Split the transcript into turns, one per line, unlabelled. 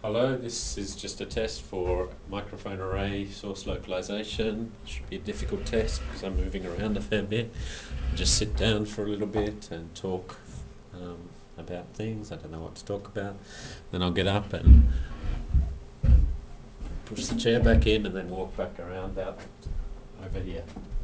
Hello, this is just a test for microphone array source localization. Should be a difficult test because I'm moving around a fair bit. Just sit down for a little bit and talk about things. I don't know what to talk about. Then I'll get up and push the chair back in and then walk back around out over here.